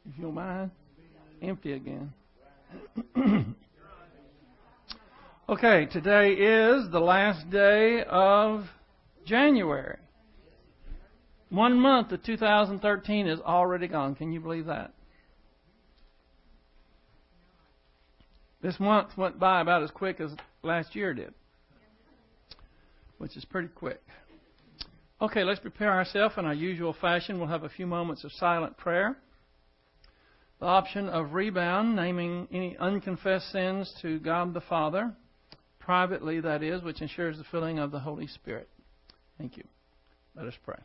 if you don't mind. Empty again. Okay, today is the last day of January. 1 month of 2013 is already gone. Can you believe that? This month went by about as quick as last year did, which is pretty quick. Okay, let's prepare ourselves in our usual fashion. We'll have a few moments of silent prayer. The option of rebound, naming any unconfessed sins to God the Father, privately that is, which ensures the filling of the Holy Spirit. Thank you. Let us pray.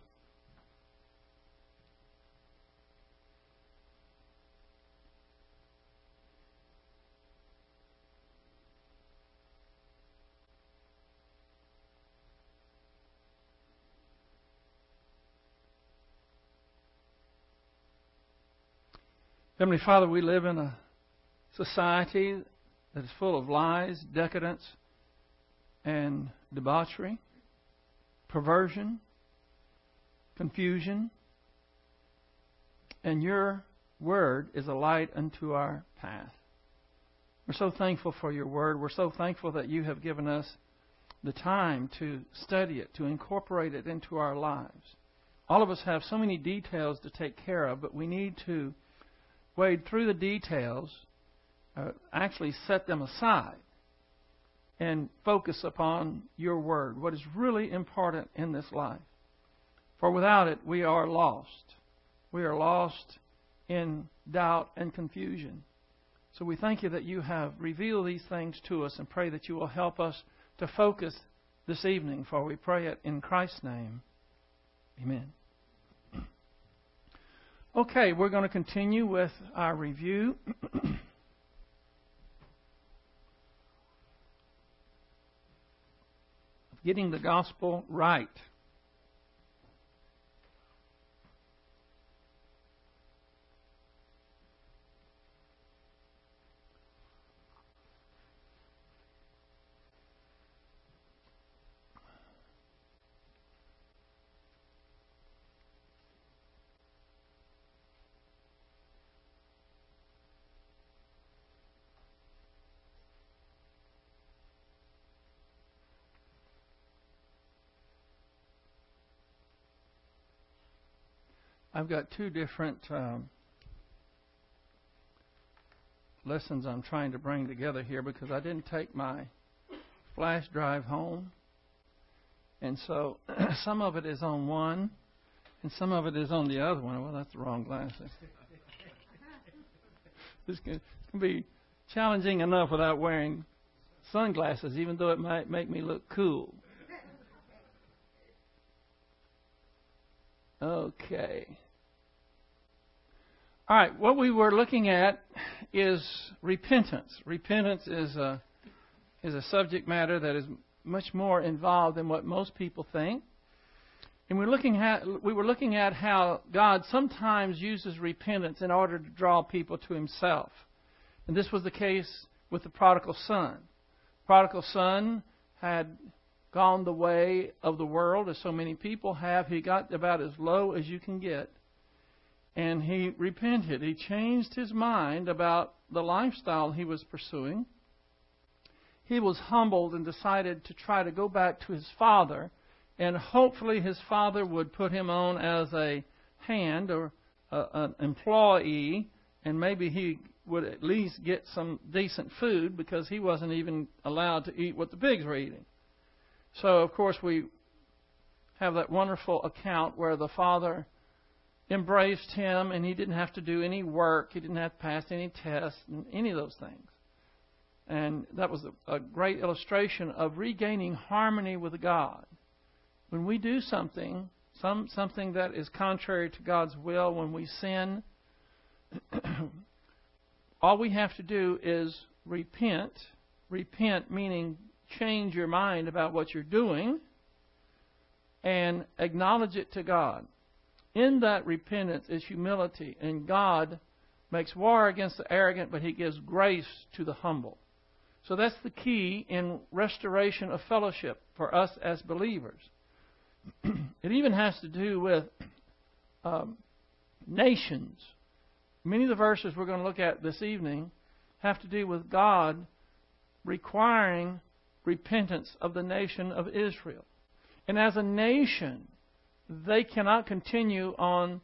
Heavenly Father, we live in a society that is full of lies, decadence, and debauchery, perversion, confusion. And your word is a light unto our path. We're so thankful for your word. We're so thankful that you have given us the time to study it, to incorporate it into our lives. All of us have so many details to take care of, but we need to wade through the details, actually set them aside, and focus upon your word, what is really important in this life. For without it, we are lost. We are lost in doubt and confusion. So we thank you that you have revealed these things to us, and pray that you will help us to focus this evening, for we pray it in Christ's name. Amen. Okay, we're going to continue with our review. Getting the gospel right. I've got two different lessons I'm trying to bring together here, because I didn't take my flash drive home. And so some of it is on one and some of it is on the other one. Well, that's the wrong glasses. This can be challenging enough without wearing sunglasses, even though it might make me look cool. Okay. All right, what we were looking at is repentance. Repentance is a subject matter that is much more involved than what most people think. And we were looking at how God sometimes uses repentance in order to draw people to Himself. And this was the case with the prodigal son. The prodigal son had gone the way of the world, as so many people have. He got about as low as you can get. And he repented. He changed his mind about the lifestyle he was pursuing. He was humbled and decided to try to go back to his father. And hopefully his father would put him on as a hand or an employee. And maybe he would at least get some decent food, because he wasn't even allowed to eat what the pigs were eating. So, of course, we have that wonderful account where the father embraced him and he didn't have to do any work. He didn't have to pass any tests and any of those things. And that was a great illustration of regaining harmony with God. When we do something that is contrary to God's will, when we sin, all we have to do is repent. Repent meaning change your mind about what you're doing and acknowledge it to God. In that repentance is humility, and God makes war against the arrogant, but He gives grace to the humble. So that's the key in restoration of fellowship for us as believers. It even has to do with nations. Many of the verses we're going to look at this evening have to do with God requiring repentance of the nation of Israel. And as a nation, they cannot continue on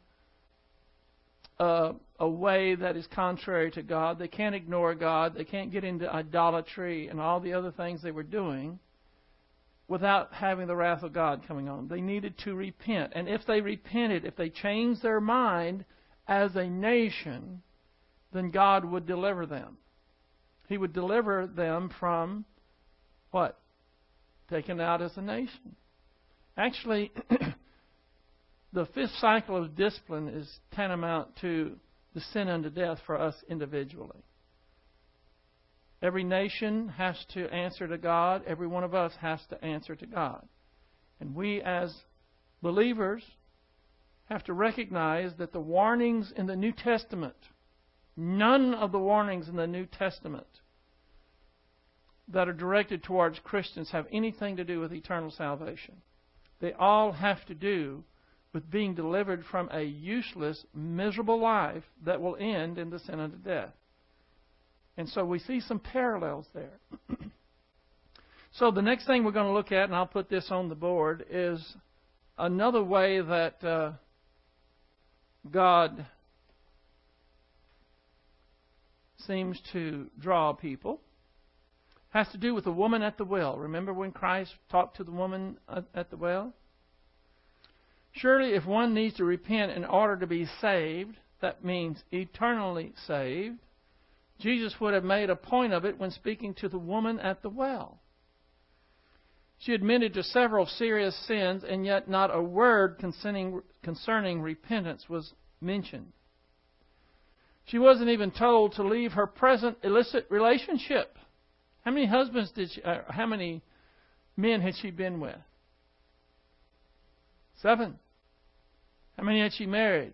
a way that is contrary to God. They can't ignore God. They can't get into idolatry and all the other things they were doing without having the wrath of God coming on. They needed to repent. And if they repented, if they changed their mind as a nation, then God would deliver them. He would deliver them from what? Taken out as a nation. Actually, the fifth cycle of discipline is tantamount to the sin unto death for us individually. Every nation has to answer to God. Every one of us has to answer to God. And we as believers have to recognize that the warnings in the New Testament, none of the warnings in the New Testament that are directed towards Christians have anything to do with eternal salvation. They all have to do with being delivered from a useless, miserable life that will end in the sin unto death. And so we see some parallels there. So the next thing we're going to look at, and I'll put this on the board, is another way that God seems to draw people. Has to do with the woman at the well. Remember when Christ talked to the woman at the well? Surely if one needs to repent in order to be saved, that means eternally saved, Jesus would have made a point of it when speaking to the woman at the well. She admitted to several serious sins, and yet not a word concerning repentance was mentioned. She wasn't even told to leave her present illicit relationship. How many husbands how many men had she been with? 7. How many had she married?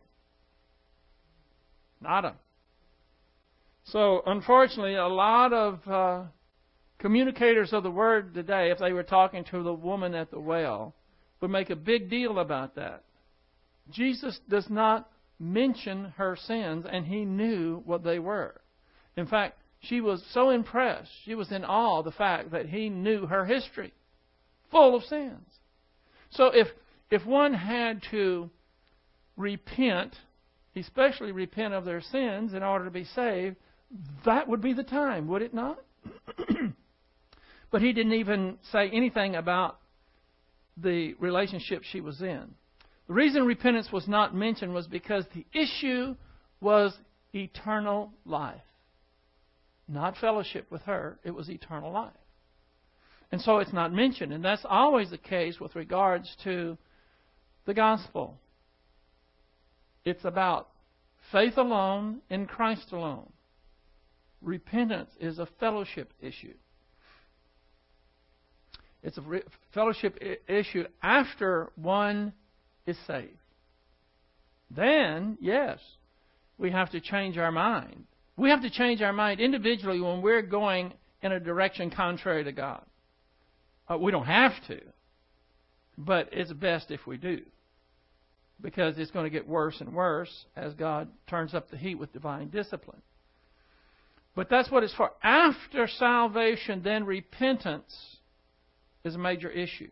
Nada. So, unfortunately, a lot of communicators of the Word today, if they were talking to the woman at the well, would make a big deal about that. Jesus does not mention her sins, and He knew what they were. In fact, she was so impressed, she was in awe of the fact that He knew her history, full of sins. So if one had to repent, especially repent of their sins in order to be saved, that would be the time, would it not? But He didn't even say anything about the relationship she was in. The reason repentance was not mentioned was because the issue was eternal life. Not fellowship with her, it was eternal life. And so it's not mentioned. And that's always the case with regards to the gospel. It's about faith alone in Christ alone. Repentance is a fellowship issue. It's a fellowship issue after one is saved. Then, yes, we have to change our mind. We have to change our mind individually when we're going in a direction contrary to God. We don't have to, but it's best if we do, because it's going to get worse and worse as God turns up the heat with divine discipline. But that's what it's for. After salvation, then repentance is a major issue.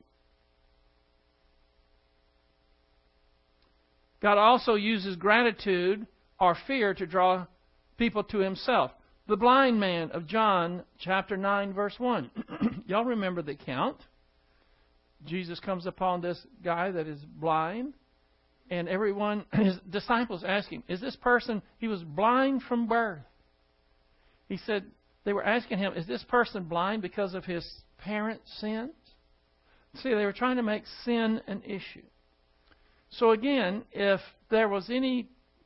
God also uses gratitude or fear to draw people to Himself. The blind man of John chapter 9 verse 1. Y'all remember the account. Jesus comes upon this guy that is blind, and everyone, His disciples ask Him, is this person, he was blind from birth. He said, they were asking Him, is this person blind because of his parents' sins? See, they were trying to make sin an issue. So again, if there was any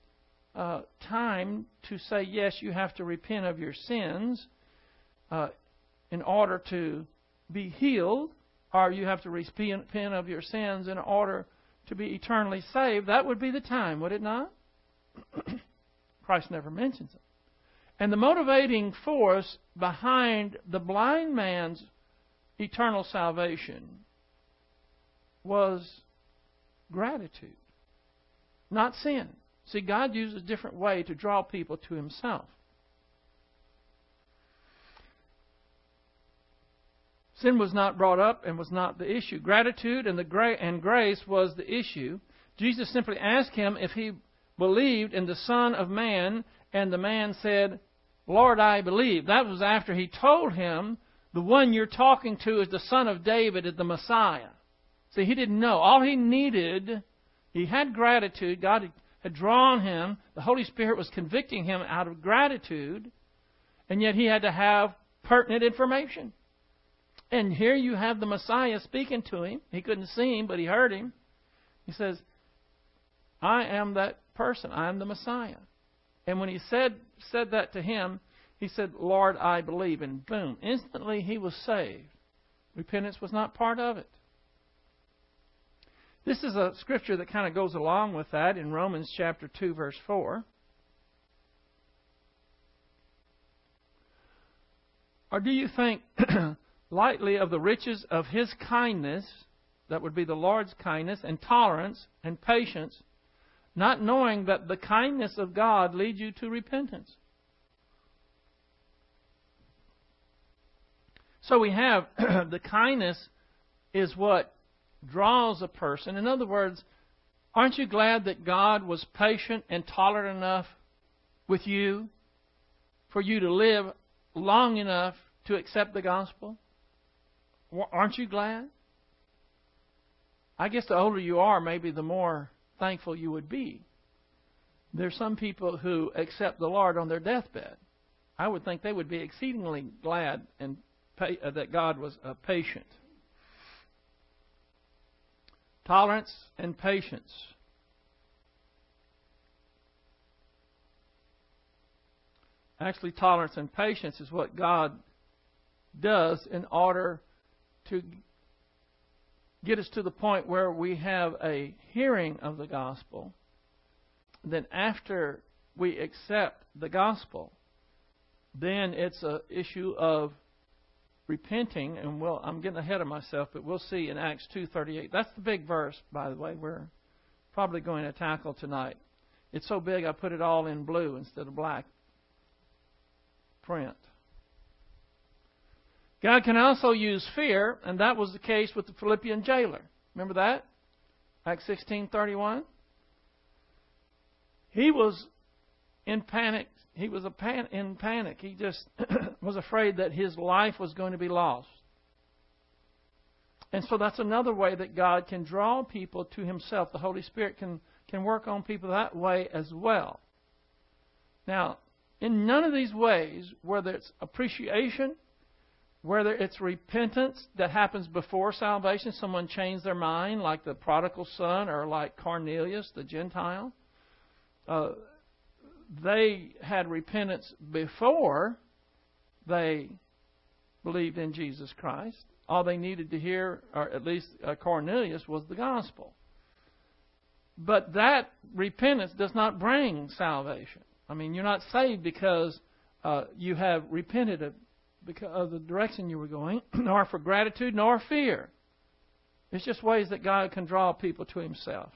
time to say, yes, you have to repent of your sins in order to be healed, or you have to repent of your sins in order to be eternally saved, that would be the time, would it not? Christ never mentions it. And the motivating force behind the blind man's eternal salvation was gratitude, not sin. See, God uses a different way to draw people to Himself. Sin was not brought up and was not the issue. Gratitude and grace was the issue. Jesus simply asked him if he believed in the Son of Man, and the man said, Lord, I believe. That was after He told him, the one you're talking to is the Son of David, is the Messiah. See, he didn't know. All he needed, he had gratitude. God had drawn him. The Holy Spirit was convicting him out of gratitude. And yet he had to have pertinent information. And here you have the Messiah speaking to him. He couldn't see him, but he heard him. He says, I am that person. I am the Messiah. And when he said that to him, he said, Lord, I believe. And boom, instantly he was saved. Repentance was not part of it. This is a scripture that kind of goes along with that in Romans chapter 2, verse 4. Or do you think lightly of the riches of His kindness, that would be the Lord's kindness, and tolerance and patience, not knowing that the kindness of God leads you to repentance? So we have the kindness is what draws a person. In other words, aren't you glad that God was patient and tolerant enough with you for you to live long enough to accept the gospel? Aren't you glad? I guess the older you are, maybe the more thankful you would be. There's some people who accept the Lord on their deathbed. I would think they would be exceedingly glad and that God was patient. Tolerance and patience. Actually, tolerance and patience is what God does in order to get us to the point where we have a hearing of the gospel. Then after we accept the gospel, then it's an issue of repenting, and I'm getting ahead of myself, but we'll see in Acts 2:38. That's the big verse, by the way, we're probably going to tackle tonight. It's so big I put it all in blue instead of black print. God can also use fear, and that was the case with the Philippian jailer. Remember that? Acts 16:31. He was in panic. He was in panic. He just was afraid that his life was going to be lost. And so that's another way that God can draw people to Himself. The Holy Spirit can work on people that way as well. Now, in none of these ways, whether it's appreciation, whether it's repentance that happens before salvation, someone changed their mind like the prodigal son or like Cornelius, the Gentile, they had repentance before they believed in Jesus Christ. All they needed to hear, or at least Cornelius, was the gospel. But that repentance does not bring salvation. I mean, you're not saved because you have repented because of the direction you were going, nor for gratitude, nor fear. It's just ways that God can draw people to Himself.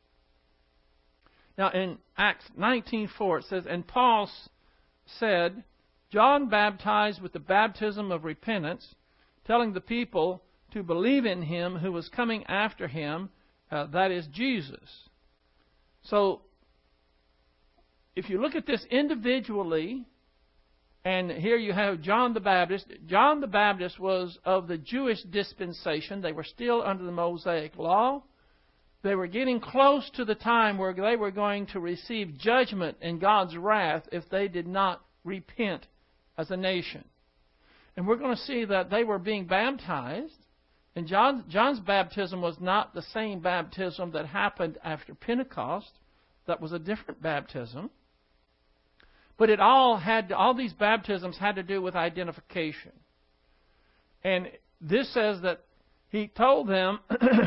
Now, in Acts 19:4, it says, And Paul said, John baptized with the baptism of repentance, telling the people to believe in Him who was coming after him, that is Jesus. So, if you look at this individually, and here you have John the Baptist. John the Baptist was of the Jewish dispensation. They were still under the Mosaic law. They were getting close to the time where they were going to receive judgment and God's wrath if they did not repent as a nation. And we're going to see that they were being baptized. And John's baptism was not the same baptism that happened after Pentecost. That was a different baptism. But all these baptisms had to do with identification. And this says that he told them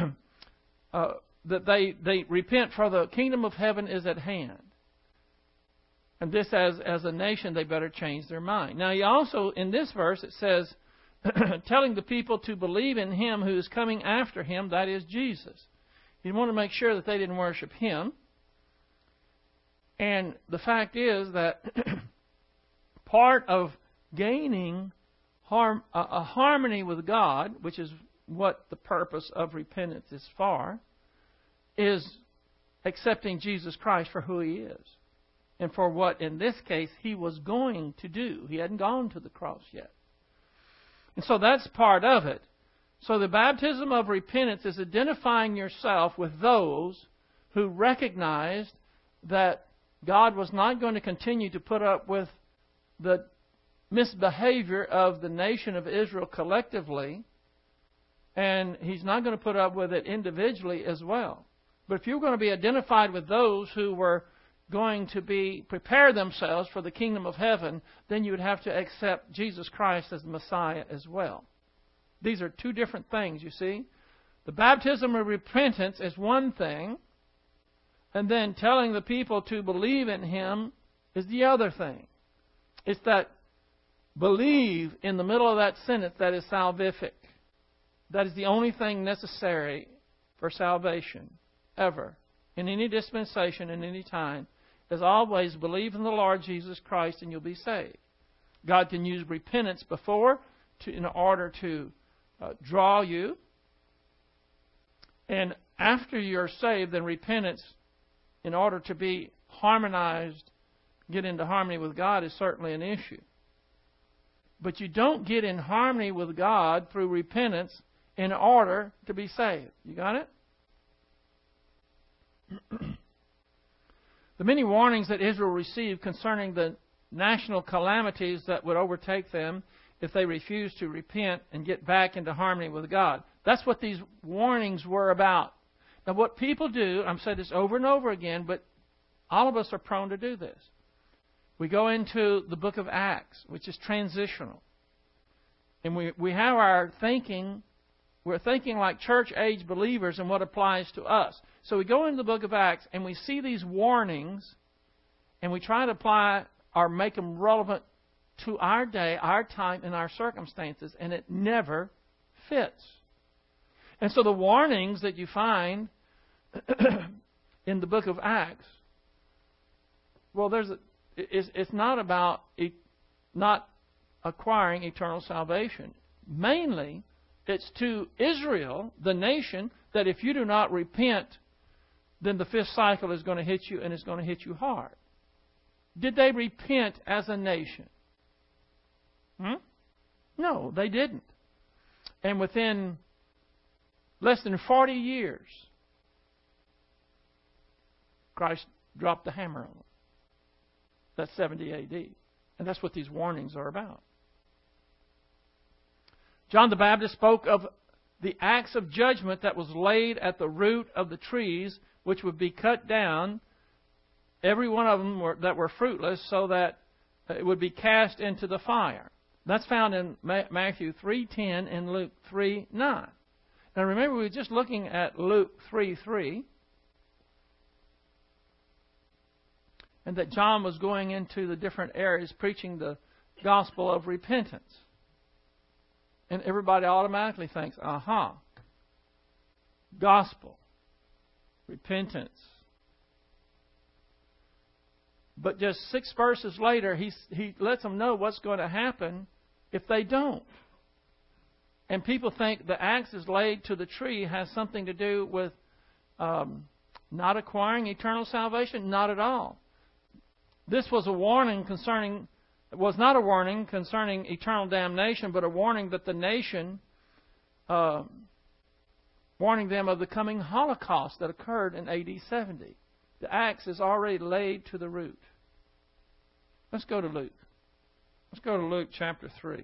that they repent, for the kingdom of heaven is at hand. And this, as a nation, they better change their mind. Now, he also, in this verse, it says, telling the people to believe in Him who is coming after Him, that is Jesus. He wanted to make sure that they didn't worship Him. And the fact is that part of gaining a harmony with God, which is what the purpose of repentance is for, is accepting Jesus Christ for who He is. And for what, in this case, He was going to do. He hadn't gone to the cross yet. And so that's part of it. So the baptism of repentance is identifying yourself with those who recognized that God was not going to continue to put up with the misbehavior of the nation of Israel collectively, and He's not going to put up with it individually as well. But if you're going to be identified with those who were going to prepare themselves for the kingdom of heaven, then you would have to accept Jesus Christ as the Messiah as well. These are two different things, you see. The baptism of repentance is one thing, and then telling the people to believe in Him is the other thing. It's that believe in the middle of that sentence that is salvific. That is the only thing necessary for salvation, ever, in any dispensation, in any time. As always, believe in the Lord Jesus Christ and you'll be saved. God can use repentance before in order to draw you. And after you're saved, then repentance, in order to be harmonized, get into harmony with God, is certainly an issue. But you don't get in harmony with God through repentance in order to be saved. You got it? The many warnings that Israel received concerning the national calamities that would overtake them if they refused to repent and get back into harmony with God. That's what these warnings were about. Now, what people do, I've said this over and over again, but all of us are prone to do this. We go into the book of Acts, which is transitional. And we have our thinking, we're thinking like church-age believers and what applies to us. So we go into the book of Acts and we see these warnings and we try to apply or make them relevant to our day, our time, and our circumstances, and it never fits. And so the warnings that you find in the book of Acts, well, it's not about not acquiring eternal salvation. Mainly, it's to Israel, the nation, that if you do not repent, then the fifth cycle is going to hit you, and it's going to hit you hard. Did they repent as a nation? No, they didn't. And within less than 40 years, Christ dropped the hammer on them. That's 70 A.D. And that's what these warnings are about. John the Baptist spoke of the axe of judgment that was laid at the root of the trees, which would be cut down, every one of them that were fruitless, so that it would be cast into the fire. That's found in Matthew 3:10 and Luke 3:9. Now remember, we were just looking at Luke 3:3, and that John was going into the different areas preaching the gospel of repentance. And everybody automatically thinks, gospel, repentance. But just 6 verses later, he lets them know what's going to happen if they don't. And people think the axe is laid to the tree has something to do with not acquiring eternal salvation. Not at all. This was a warning concerning, it was not a warning concerning eternal damnation, but a warning that the nation, warning them of the coming Holocaust that occurred in AD 70. The axe is already laid to the root. Let's go to Luke. Let's go to Luke chapter 3.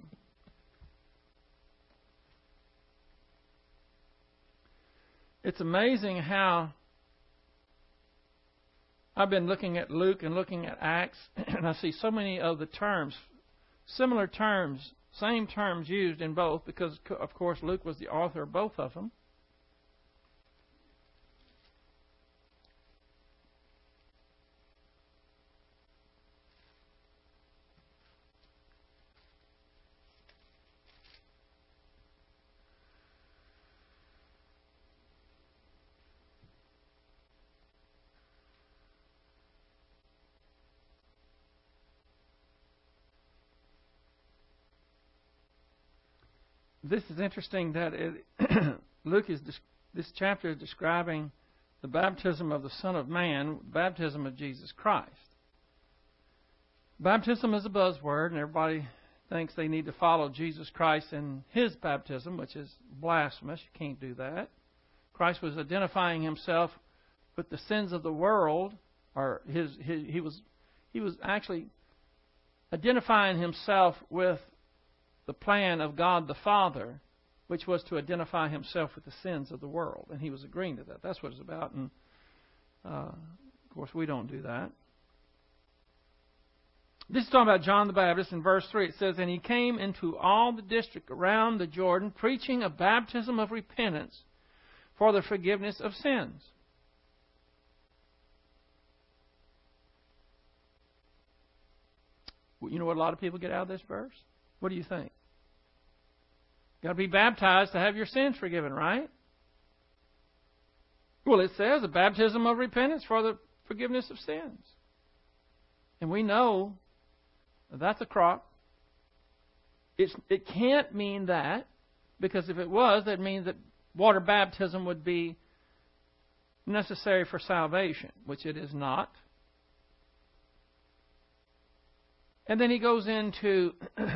It's amazing how I've been looking at Luke and looking at Acts, and I see so many of the terms, similar terms, same terms used in both, because, of course, Luke was the author of both of them. this is interesting that this chapter is describing the baptism of the Son of Man, the baptism of Jesus Christ. Baptism is a buzzword, and everybody thinks they need to follow Jesus Christ in His baptism, which is blasphemous. You can't do that. Christ was identifying Himself with the sins of the world, or He was actually identifying Himself with the plan of God the Father, which was to identify Himself with the sins of the world. And He was agreeing to that. That's what it's about. And, of course, we don't do that. This is talking about John the Baptist. In verse 3 it says, "And he came into all the district around the Jordan, preaching a baptism of repentance for the forgiveness of sins." You know what a lot of people get out of this verse? What do you think? Got to be baptized to have your sins forgiven, right? Well, it says a baptism of repentance for the forgiveness of sins. And we know that's a crock. It can't mean that, because if it was, that means that water baptism would be necessary for salvation, which it is not. And then he goes into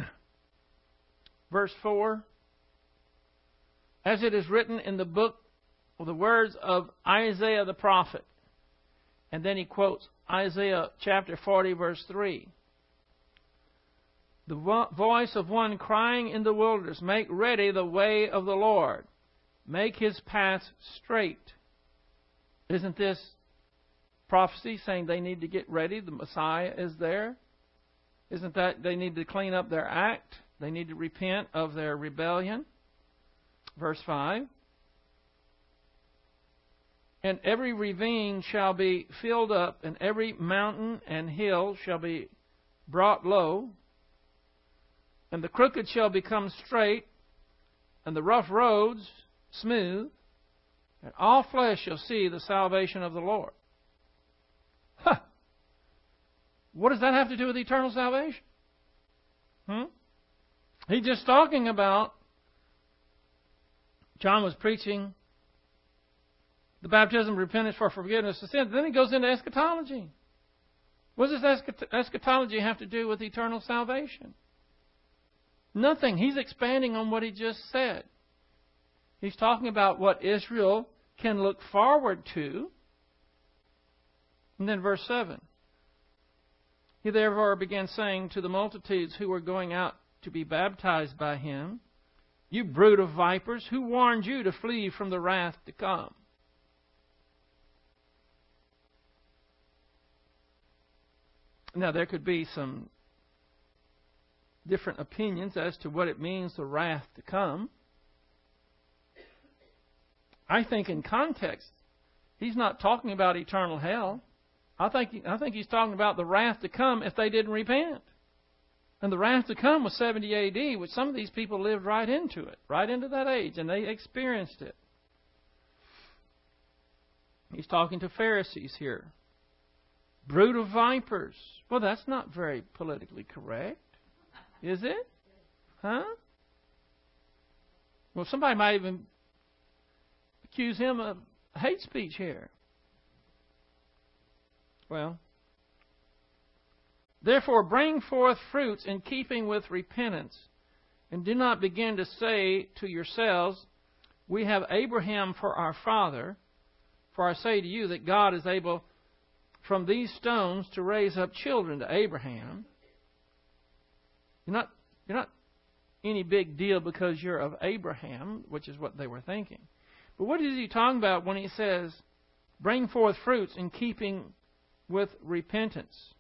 verse 4. "As it is written in the book of the words of Isaiah the prophet." And then he quotes Isaiah chapter 40, verse 3. "The voice of one crying in the wilderness, make ready the way of the Lord. Make His paths straight." Isn't this prophecy saying they need to get ready? The Messiah is there. Isn't that they need to clean up their act? They need to repent of their rebellion. Verse 5. "And every ravine shall be filled up, and every mountain and hill shall be brought low. And the crooked shall become straight, and the rough roads smooth. And all flesh shall see the salvation of the Lord." Huh. What does that have to do with eternal salvation? He's just talking about, John was preaching the baptism of repentance for forgiveness of sins. Then he goes into eschatology. What does this eschatology have to do with eternal salvation? Nothing. He's expanding on what he just said. He's talking about what Israel can look forward to. And then verse 7. "He therefore began saying to the multitudes who were going out to be baptized by him, 'You brood of vipers, who warned you to flee from the wrath to come?'" Now, there could be some different opinions as to what it means, the wrath to come. I think in context, he's not talking about eternal hell. I think he's talking about the wrath to come if they didn't repent. And the wrath to come was 70 A.D., which some of these people lived right into it, right into that age, and they experienced it. He's talking to Pharisees here. Brood of vipers. Well, that's not very politically correct, is it? Huh? Well, somebody might even accuse him of hate speech here. Well, "Therefore bring forth fruits in keeping with repentance, and do not begin to say to yourselves, 'We have Abraham for our father,' for I say to you that God is able from these stones to raise up children to Abraham." You're not any big deal because you're of Abraham, which is what they were thinking. But what is he talking about when he says, "Bring forth fruits in keeping with repentance"?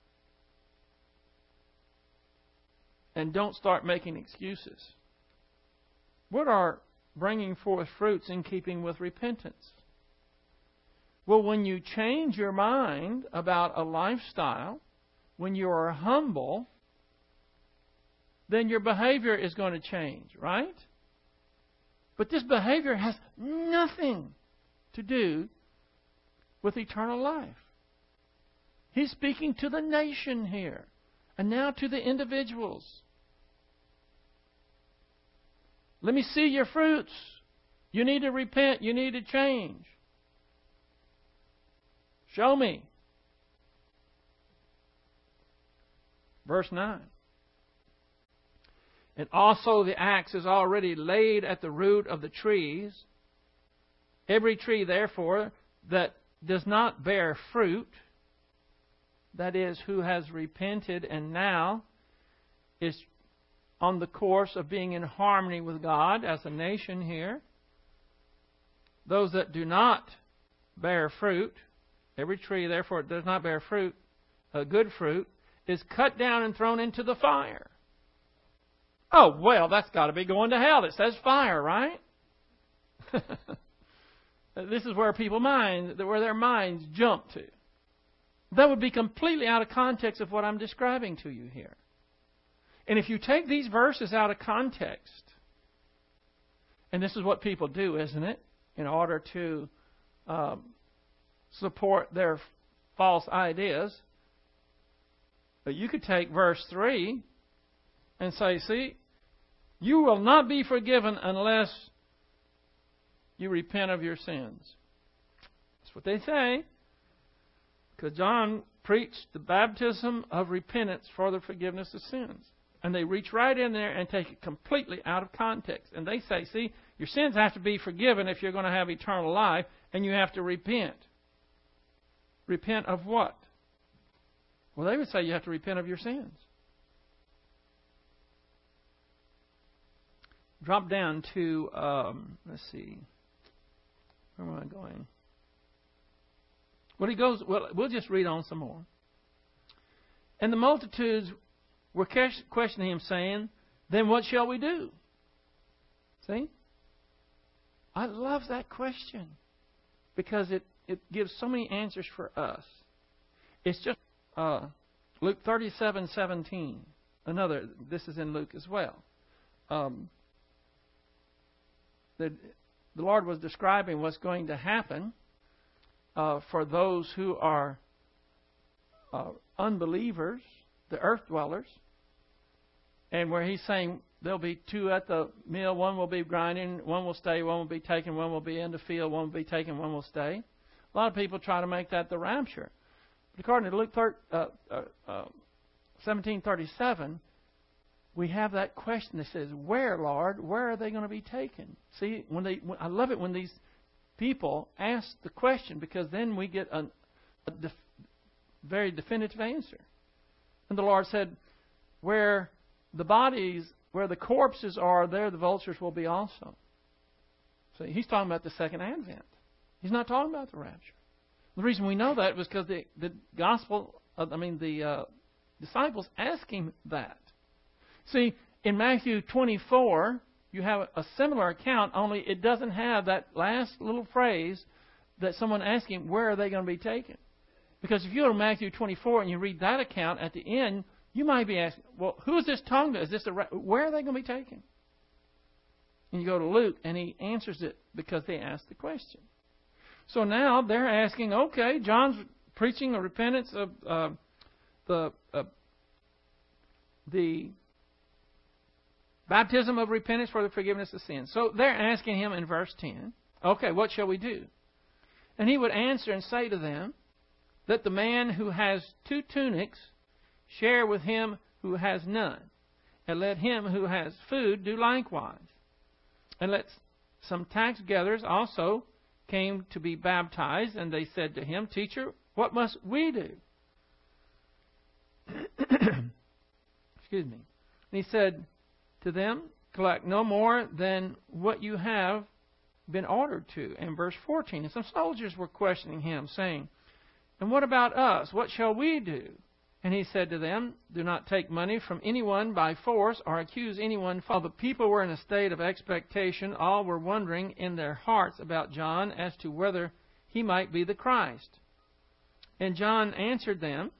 And don't start making excuses. What are bringing forth fruits in keeping with repentance? Well, when you change your mind about a lifestyle, when you are humble, then your behavior is going to change, right? But this behavior has nothing to do with eternal life. He's speaking to the nation here, and now to the individuals. Let me see your fruits. You need to repent. You need to change. Show me. Verse 9. And also the axe is already laid at the root of the trees. Every tree, therefore, that does not bear fruit, that is, who has repented and now is on the course of being in harmony with God as a nation here. Those that do not bear fruit, every tree, therefore, does not bear fruit, good fruit, is cut down and thrown into the fire. Oh, well, that's got to be going to hell. It says fire, right? This is where where their minds jump to. That would be completely out of context of what I'm describing to you here. And if you take these verses out of context, and this is what people do, isn't it? In order to support their false ideas. But you could take verse 3 and say, see, you will not be forgiven unless you repent of your sins. That's what they say. Because John preached the baptism of repentance for the forgiveness of sins. And they reach right in there and take it completely out of context. And they say, see, your sins have to be forgiven if you're going to have eternal life, and you have to repent. Repent of what? Well, they would say you have to repent of your sins. Drop down to, let's see, where am I going? Well, we'll just read on some more. And the multitudes were questioning him, saying, then what shall we do? See? I love that question because it gives so many answers for us. It's just Luke 37:17. This is in Luke as well. The Lord was describing what's going to happen for those who are unbelievers, the earth dwellers, and where He's saying there'll be two at the mill, one will be grinding, one will stay, one will be taken, one will be in the field, one will be taken, one will stay. A lot of people try to make that the rapture. But according to Luke 17:37, we have that question that says, where, Lord? Where are they going to be taken? See, I love it when these people ask the question, because then we get a very definitive answer. And the Lord said, where the corpses are, there the vultures will be also. See, He's talking about the second advent. He's not talking about the rapture. The reason we know that was because the disciples asked Him that. See, in Matthew 24, you have a similar account, only it doesn't have that last little phrase that someone asked Him, where are they going to be taken? Because if you go to Matthew 24 and you read that account at the end, you might be asking, well, who is this talking to? Where are they going to be taken? And you go to Luke, and he answers it because they asked the question. So now they're asking, okay, John's preaching a repentance of the baptism of repentance for the forgiveness of sins. So they're asking him in verse 10, okay, what shall we do? And he would answer and say to them, that the man who has 2 tunics share with him who has none, and let him who has food do likewise. And let some tax gatherers also came to be baptized, and they said to him, Teacher, what must we do? Excuse me. And he said to them, collect no more than what you have been ordered to. And verse 14, and some soldiers were questioning him, saying, and what about us? What shall we do? And he said to them, do not take money from anyone by force or accuse anyone. For the people were in a state of expectation. All were wondering in their hearts about John as to whether he might be the Christ. And John answered them.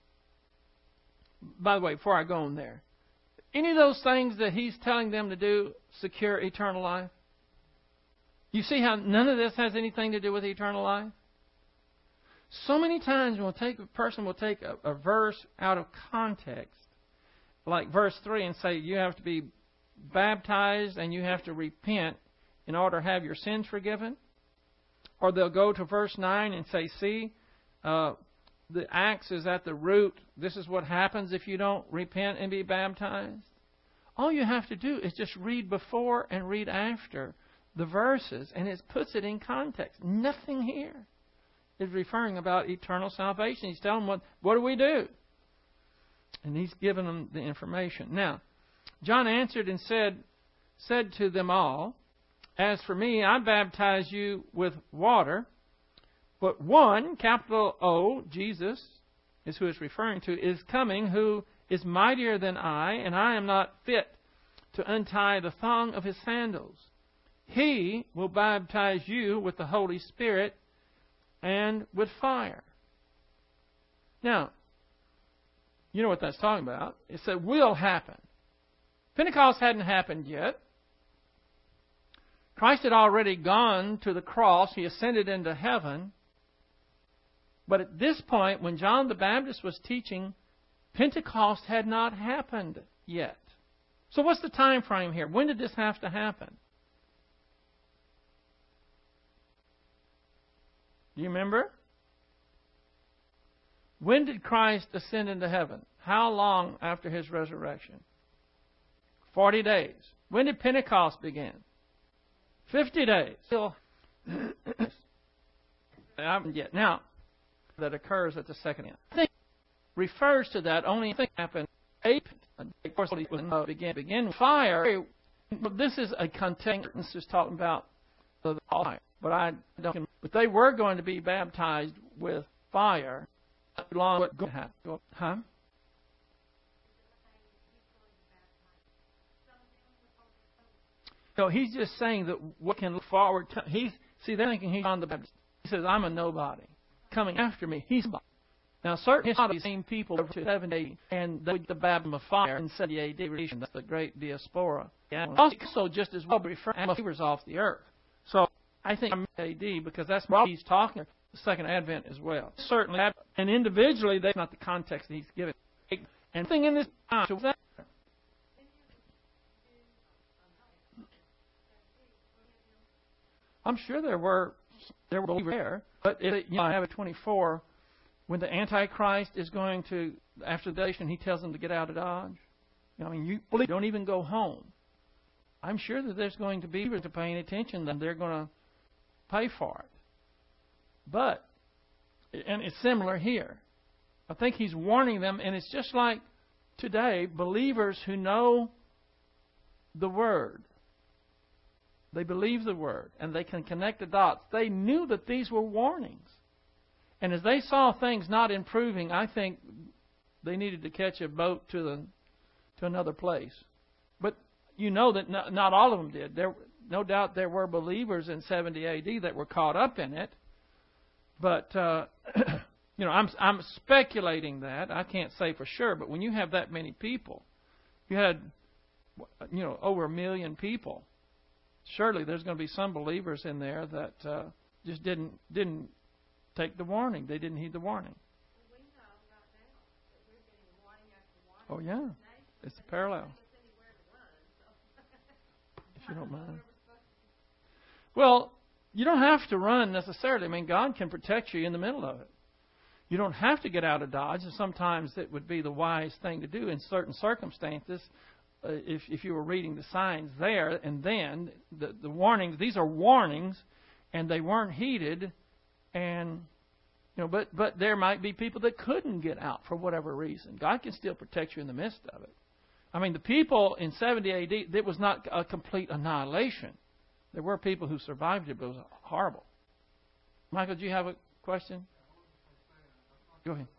By the way, before I go on there, any of those things that he's telling them to do secure eternal life? You see how none of this has anything to do with eternal life? So many times a person will take a verse out of context, like verse 3, and say you have to be baptized and you have to repent in order to have your sins forgiven. Or they'll go to verse 9 and say, see, the axe is at the root. This is what happens if you don't repent and be baptized. All you have to do is just read before and read after the verses, and it puts it in context. Nothing here is referring about eternal salvation. He's telling them, what do we do? And he's giving them the information. Now, John answered and said to them all, as for me, I baptize you with water, but one, capital O, Jesus, is who it's referring to, is coming, who is mightier than I, and I am not fit to untie the thong of his sandals. He will baptize you with the Holy Spirit and with fire. Now, you know what that's talking about. It said will happen. Pentecost hadn't happened yet. Christ had already gone to the cross. He ascended into heaven. But at this point, when John the Baptist was teaching, Pentecost had not happened yet. So what's the time frame here? When did this have to happen? Do you remember? When did Christ ascend into heaven? How long after his resurrection? 40 days. When did Pentecost begin? 50 days. Still, yet. Now, that occurs at the second end. I think refers to that only thing happened. Of course, begin fire. But this is a context. This is talking about the fire. But I don't. But they were going to be baptized with fire. Long what going to happen? Huh? So he's just saying that what can look forward to. They're thinking he's John the Baptist. He says, I'm a nobody. Coming after me, he's somebody. Now, certainly, the same people over to 70 and the baptism of fire in 70 AD. That's the great diaspora. And also, just as well, refer to believers off the earth. So, I think AD because that's what he's talking about, the second advent as well. Certainly, and individually, that's not the context that he's given. And thing in this time, I'm sure there were believers there, but I have a 24. When the Antichrist is going to, after the nation, he tells them to get out of Dodge. You don't even go home. I'm sure that there's going to be people paying attention, that they're going to pay for it. But, and it's similar here. I think he's warning them, and it's just like today, believers who know the Word. They believe the Word, and they can connect the dots. They knew that these were warnings. And as they saw things not improving, I think they needed to catch a boat to another place. But you know that not all of them did. No doubt there were believers in 70 A.D. that were caught up in it. But I'm speculating that. I can't say for sure. But when you have that many people, you had over 1 million people. Surely there's going to be some believers in there that just didn't take the warning. They didn't heed the warning. Oh, yeah. It's a parallel. If you don't mind. Well, you don't have to run necessarily. God can protect you in the middle of it. You don't have to get out of Dodge, and sometimes it would be the wise thing to do in certain circumstances. If you were reading the signs there, and then the warnings, these are warnings, and they weren't heeded, and but there might be people that couldn't get out for whatever reason. God can still protect you in the midst of it. The people in 70 A.D., it was not a complete annihilation. There were people who survived it, but it was horrible. Michael, do you have a question? Go ahead.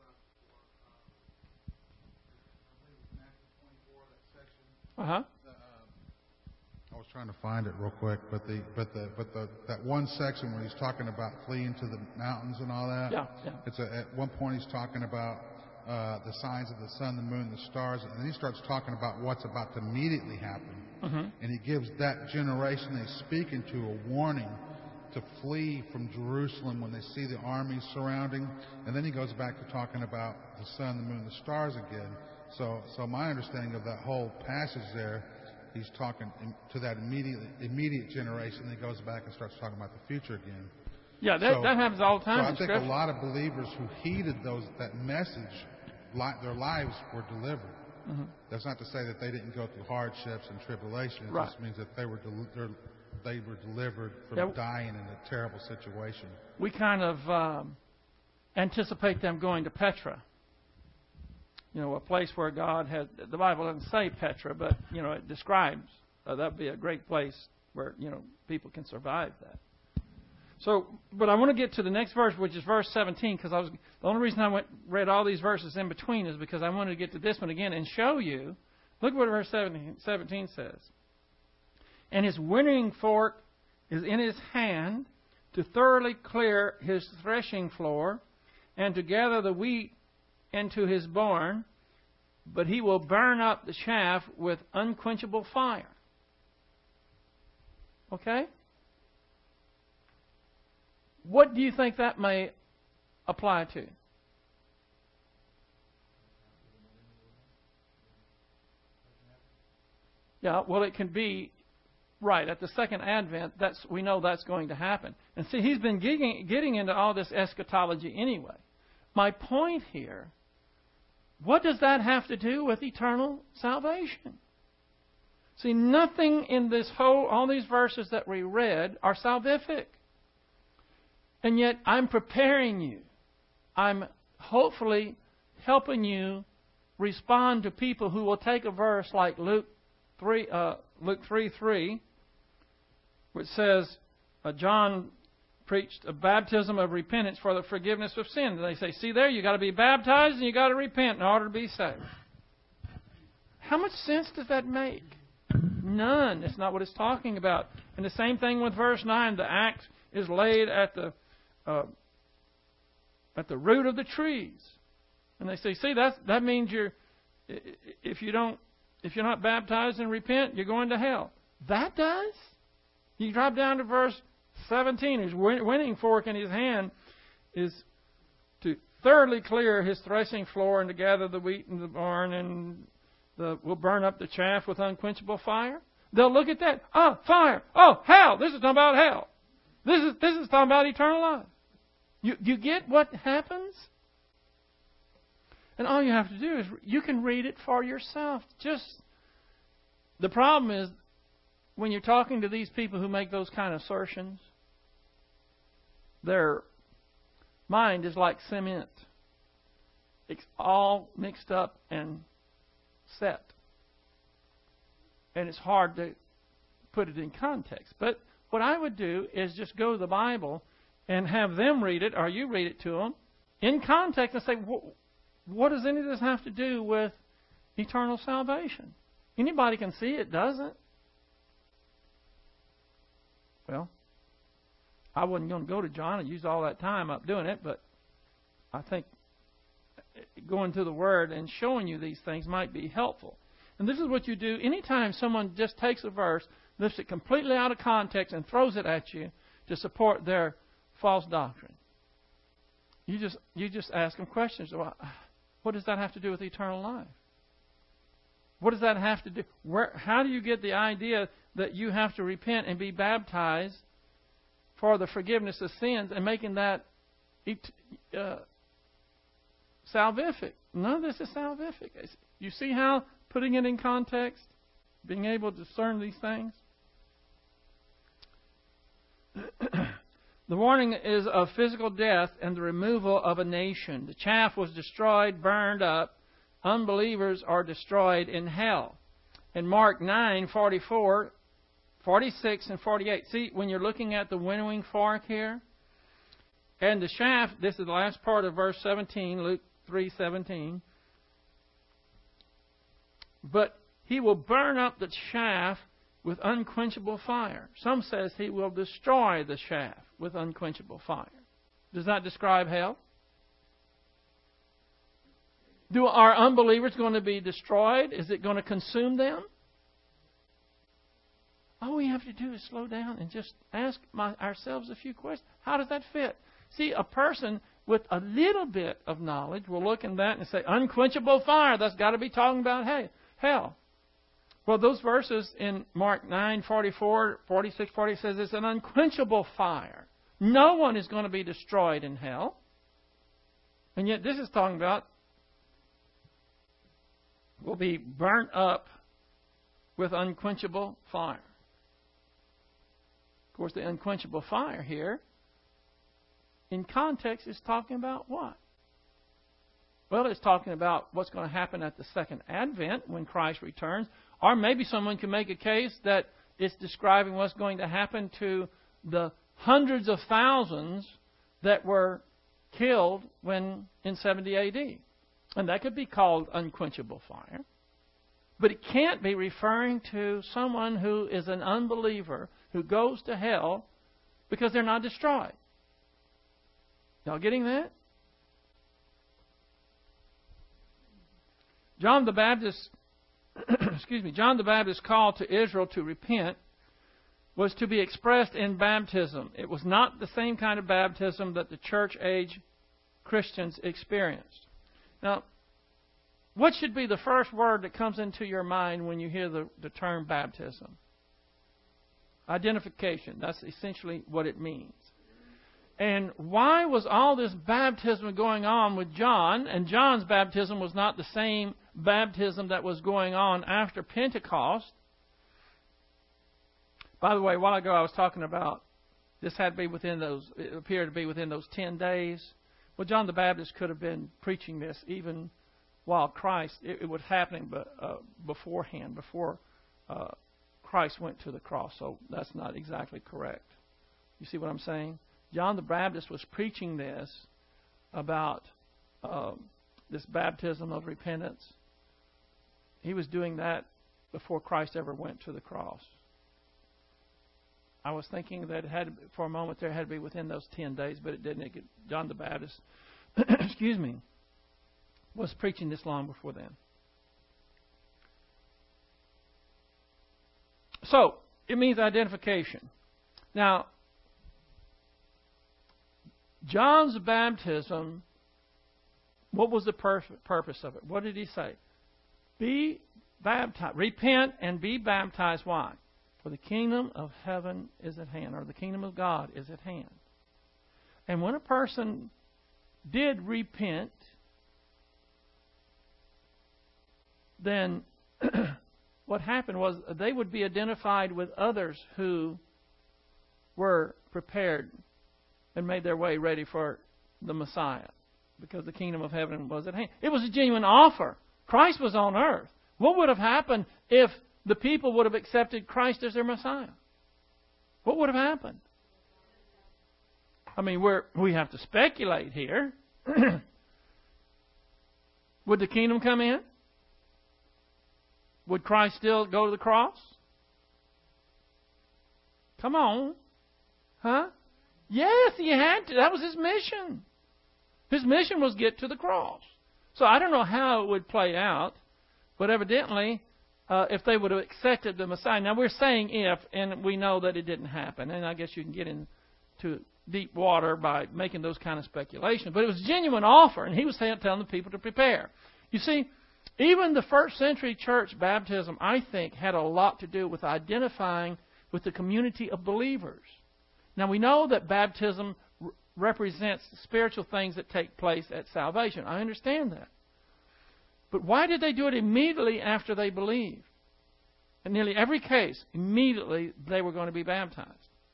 Uh-huh. I was trying to find it real quick, but that one section where he's talking about fleeing to the mountains and all that. Yeah. It's at one point he's talking about the signs of the sun, the moon, the stars, and then he starts talking about what's about to immediately happen. Mm-hmm. And he gives that generation he's speaking to a warning to flee from Jerusalem when they see the armies surrounding. And then he goes back to talking about the sun, the moon, the stars again. So my understanding of that whole passage there he's talking to that immediate generation. Then he goes back and starts talking about the future again. Yeah, that happens all the time. So I think a lot of believers who heeded that message, their lives were delivered. Mm-hmm. That's not to say that they didn't go through hardships and tribulation. It just means that they were delivered from dying in a terrible situation. We kind of anticipate them going to Petra. A place where God had. The Bible doesn't say Petra, but it describes that would be a great place where people can survive that. So, but I want to get to the next verse, which is verse 17, because the only reason I read all these verses in between is because I wanted to get to this one again and show you. Look what verse 17 says. And his winnowing fork is in his hand to thoroughly clear his threshing floor and to gather the wheat into his barn, but he will burn up the chaff with unquenchable fire. Okay? What do you think that may apply to? Yeah, well, it can be right at the second advent. We know that's going to happen. And see, he's been getting into all this eschatology anyway. My point here, what does that have to do with eternal salvation? See, nothing in all these verses that we read are salvific. And yet, I'm preparing you. I'm hopefully helping you respond to people who will take a verse like Luke 3:3, which says, John preached a baptism of repentance for the forgiveness of sin. And they say, see there, you got to be baptized and you got to repent in order to be saved. How much sense does that make? None. That's not what it's talking about. And the same thing with verse 9. The axe is laid at the root of the trees. And they say, see, that means if you're not baptized and repent, you're going to hell. That does? You drop down to verse 17. His winnowing fork in his hand is to thoroughly clear his threshing floor and to gather the wheat in the barn, and will burn up the chaff with unquenchable fire. They'll look at that. Oh, fire. Oh, hell. This is talking about hell. This is talking about eternal life. You get what happens? And all you have to do is you can read it for yourself. The problem is when you're talking to these people who make those kind of assertions, their mind is like cement. It's all mixed up and set. And it's hard to put it in context. But what I would do is just go to the Bible and have them read it, or you read it to them, in context and say, what does any of this have to do with eternal salvation? Anybody can see it doesn't. Well, I wasn't going to go to John and use all that time up doing it, but I think going to the Word and showing you these things might be helpful. And this is what you do anytime someone just takes a verse, lifts it completely out of context, and throws it at you to support their false doctrine. You just ask them questions. Well, what does that have to do with eternal life? What does that have to do? How do you get the idea that you have to repent and be baptized for the forgiveness of sins and making that salvific? None of this is salvific. You see how putting it in context, being able to discern these things? The warning is of physical death and the removal of a nation. The chaff was destroyed, burned up. Unbelievers are destroyed in hell. In Mark 9:44, 46, and 48. See, when you're looking at the winnowing fork here, and the chaff, this is the last part of verse 17, Luke 3:17. But he will burn up the chaff with unquenchable fire. Some says he will destroy the chaff with unquenchable fire. Does that describe hell? Are unbelievers going to be destroyed? Is it going to consume them? All we have to do is slow down and just ask ourselves a few questions. How does that fit? See, a person with a little bit of knowledge will look at that and say, unquenchable fire, that's got to be talking about hell. Well, those verses in Mark 9, 44, 46, 40 says it's an unquenchable fire. No one is going to be destroyed in hell. And yet this is talking about will be burnt up with unquenchable fire. Of course, the unquenchable fire here, in context, is talking about what? Well, it's talking about what's going to happen at the second advent when Christ returns. Or maybe someone can make a case that it's describing what's going to happen to the hundreds of thousands that were killed when in 70 A.D. And that could be called unquenchable fire. But it can't be referring to someone who is an unbeliever who goes to hell because they're not destroyed. Y'all getting that? John the Baptist, John the Baptist's call to Israel to repent was to be expressed in baptism. It was not the same kind of baptism that the church age Christians experienced. Now, what should be the first word that comes into your mind when you hear the term baptism? Identification. That's essentially what it means. And why was all this baptism going on with John? And John's baptism was not the same baptism that was going on after Pentecost. By the way, a while ago I was talking about this had to be within those, it appeared to be within those 10 days. Well, John the Baptist could have been preaching this even while Christ, it was happening beforehand, before Christ went to the cross. So that's not exactly correct. You see what I'm saying? John the Baptist was preaching this about this baptism of repentance. He was doing that before Christ ever went to the cross. I was thinking that it had, for a moment there, had to be within those 10 days, but it didn't. John the Baptist, was preaching this long before then. So, it means identification. Now, John's baptism, what was the purpose of it? What did he say? Be baptized. Repent and be baptized. Why? For the kingdom of heaven is at hand, or the kingdom of God is at hand. And when a person did repent, then what happened was they would be identified with others who were prepared and made their way ready for the Messiah, because the kingdom of heaven was at hand. It was a genuine offer. Christ was on earth. What would have happened if the people would have accepted Christ as their Messiah? What would have happened? I mean, we have to speculate here. Would the kingdom come in? Would Christ still go to the cross? Come on. Huh? Yes, he had to. That was his mission. His mission was get to the cross. So I don't know how it would play out, but evidently, if they would have accepted the Messiah. Now we're saying if, and we know that it didn't happen. And I guess you can get into deep water by making those kind of speculations. But it was a genuine offer, and he was telling the people to prepare. You see, even the first century church baptism, I think, had a lot to do with identifying with the community of believers. Now we know that baptism represents spiritual things that take place at salvation. I understand that. But why did they do it immediately after they believed? In nearly every case, immediately they were going to be baptized.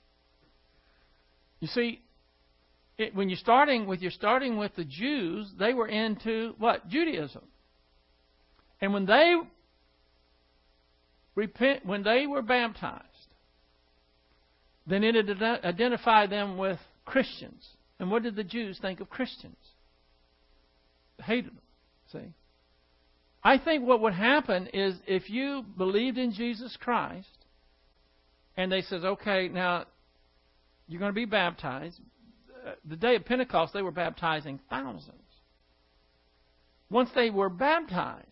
You see, when you're starting with the Jews, they were into what? Judaism. And when they were baptized, then it identified them with Christians. And what did the Jews think of Christians? They hated them. See? I think what would happen is if you believed in Jesus Christ, and they says, okay, now you're going to be baptized. The day of Pentecost, they were baptizing thousands. Once they were baptized,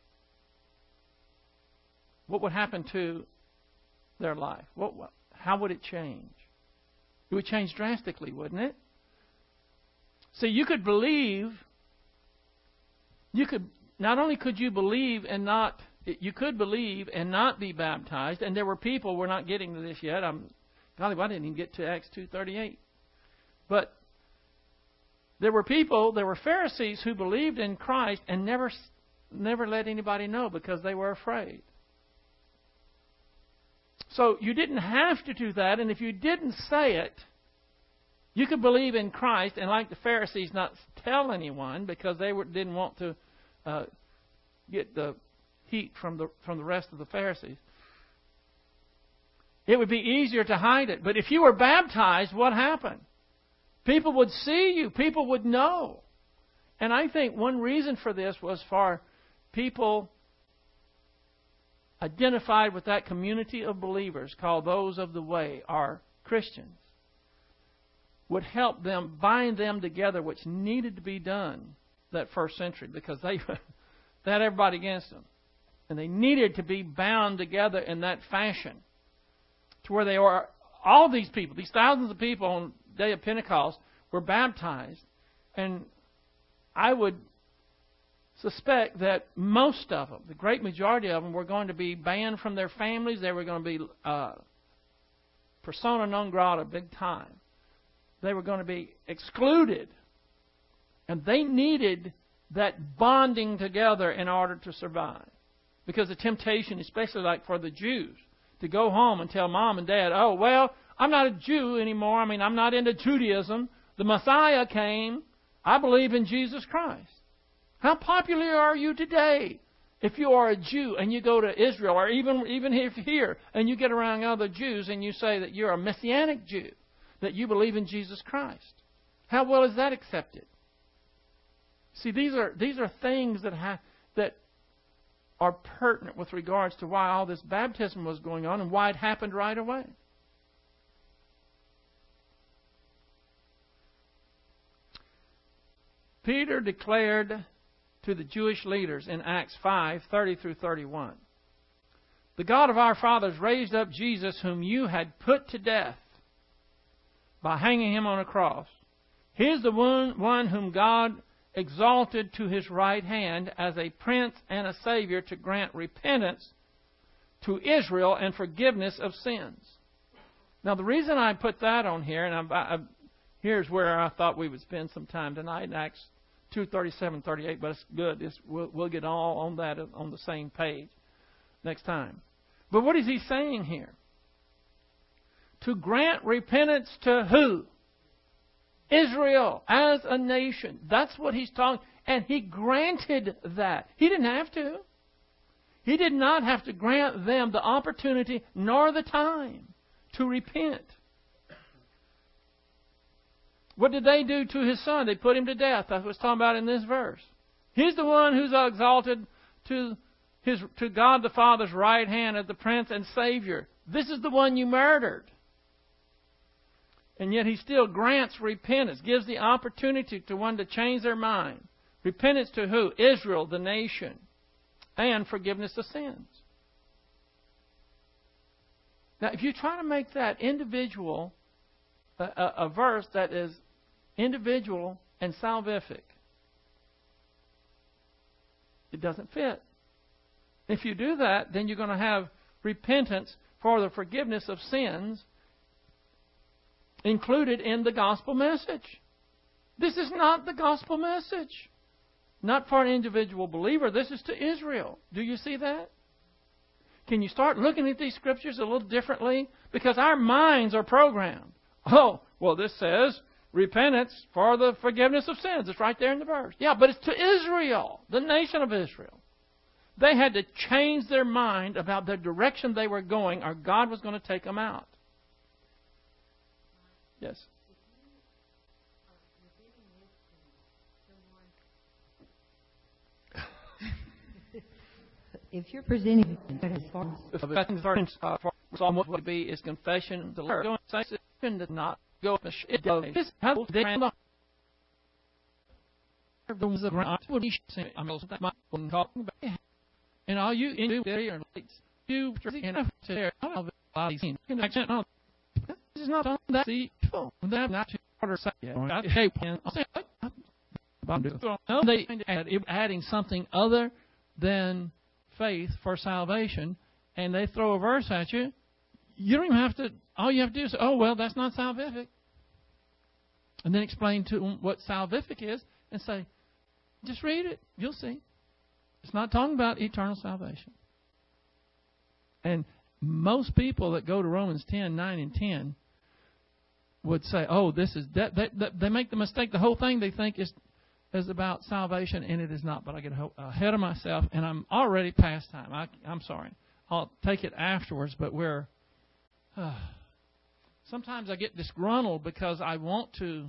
what would happen to their life? How would it change? It would change drastically, wouldn't it? See, you could not only could you believe and not You could believe and not be baptized, and there were people. We're not getting to this yet. I didn't even get to Acts 2:38. But there were people, there were Pharisees who believed in Christ and never let anybody know because they were afraid. So you didn't have to do that, and if you didn't say it, you could believe in Christ and, like the Pharisees, not tell anyone because they didn't want to get the heat from the rest of the Pharisees. It would be easier to hide it. But if you were baptized, what happened? People would see you. People would know. And I think one reason for this was for people identified with that community of believers called those of the way, or Christians, would help them, bind them together, which needed to be done that first century because they had everybody against them. And they needed to be bound together in that fashion to where they were, all these people, these thousands of people on the day of Pentecost were baptized. And I would suspect that most of them, the great majority of them, were going to be banned from their families. They were going to be persona non grata big time. They were going to be excluded. And they needed that bonding together in order to survive. Because the temptation, especially like for the Jews, to go home and tell mom and dad, oh, well, I'm not a Jew anymore. I'm not into Judaism. The Messiah came. I believe in Jesus Christ. How popular are you today? If you are a Jew and you go to Israel, or even if you're here and you get around other Jews and you say that you're a Messianic Jew, that you believe in Jesus Christ, how well is that accepted? See, these are things that are pertinent with regards to why all this baptism was going on and why it happened right away. Peter declared to the Jewish leaders in Acts 5:30-31, the God of our fathers raised up Jesus, whom you had put to death by hanging him on a cross. He is the one whom God exalted to his right hand as a prince and a savior to grant repentance to Israel and forgiveness of sins. Now, the reason I put that on here, and here's where I thought we would spend some time tonight in Acts 2:37-38, but it's good. We'll get all on that on the same page next time. But what is he saying here? To grant repentance to who? Israel as a nation. That's what he's talking. And he granted that. He didn't have to. He did not have to grant them the opportunity nor the time to repent. What did they do to his son? They put him to death. That's what's talking about in this verse. He's the one who's exalted to God the Father's right hand as the Prince and Savior. This is the one you murdered. And yet he still grants repentance, gives the opportunity to one to change their mind. Repentance to who? Israel, the nation, and forgiveness of sins. Now, if you try to make that individual, a verse that is individual and salvific, it doesn't fit. If you do that, then you're going to have repentance for the forgiveness of sins included in the gospel message. This is not the gospel message. Not for an individual believer. This is to Israel. Do you see that? Can you start looking at these scriptures a little differently? Because our minds are programmed. Oh, well, this says repentance for the forgiveness of sins. It's right there in the verse. Yeah, but it's to Israel, the nation of Israel. They had to change their mind about the direction they were going, or God was going to take them out. Yes. If you're presenting as far as what would be is confession. The Lord did not go. It does. And all you do there, you this is not on that seat. That not order. They adding something other than faith for salvation, and they throw a verse at you, you don't even have to, all you have to do is say, oh, well, that's not salvific. And then explain to them what salvific is and say, just read it. You'll see. It's not talking about eternal salvation. And most people that go to Romans 10, 9, and 10 would say, oh, this is that. They make the mistake. The whole thing they think is about salvation, and it is not. But I get ahead of myself, and I'm already past time. I'm sorry. I'll take it afterwards, but sometimes I get disgruntled because I want to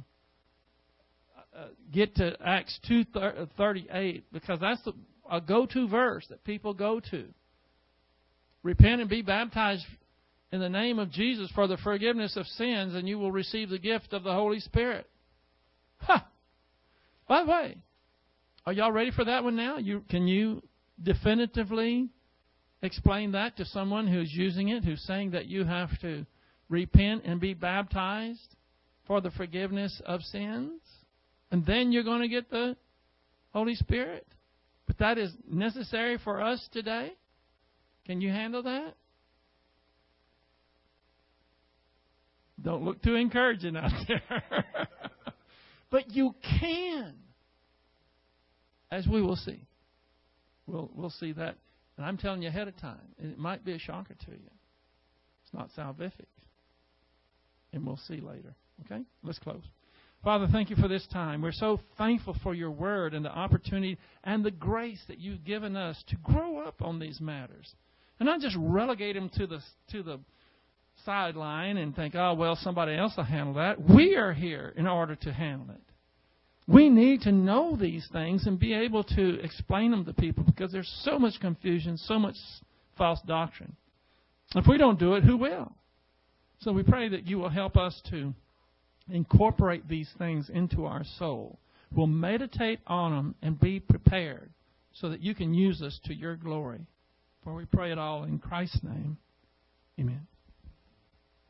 get to Acts 2:38 because that's a go-to verse that people go to. Repent and be baptized in the name of Jesus for the forgiveness of sins, and you will receive the gift of the Holy Spirit. By the way, are y'all ready for that one now? Can you definitively explain that to someone who's using it, who's saying that you have to repent and be baptized for the forgiveness of sins, and then you're going to get the Holy Spirit? But that is necessary for us today? Can you handle that? Don't look too encouraging out there. But you can, as we will see. We'll see that. And I'm telling you ahead of time, it might be a shocker to you. It's not salvific. And we'll see later. Okay? Let's close. Father, thank you for this time. We're so thankful for your word and the opportunity and the grace that you've given us to grow up on these matters. And not just relegate them to the sideline and think, oh, well, somebody else will handle that. We are here in order to handle it. We need to know these things and be able to explain them to people because there's so much confusion, so much false doctrine. If we don't do it, who will? So we pray that you will help us to incorporate these things into our soul. We'll meditate on them and be prepared so that you can use us to your glory. For we pray it all in Christ's name. Amen.